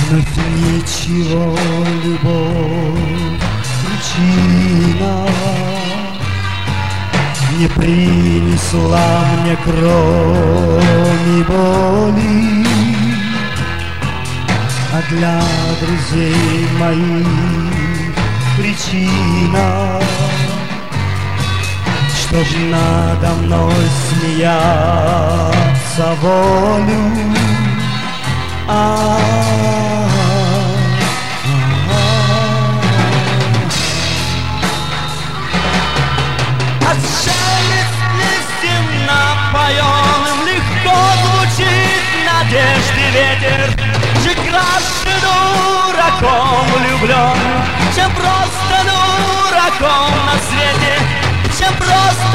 Вновь ничего, любовь, причина не принесла мне, кроме боли. А для друзей моих причина, чтоб надо мной смеяться волю. Отшелест листьев напоенным легко звучит надежды ветер, же краше дураком влюблен, чем просто дураком на свете, чем просто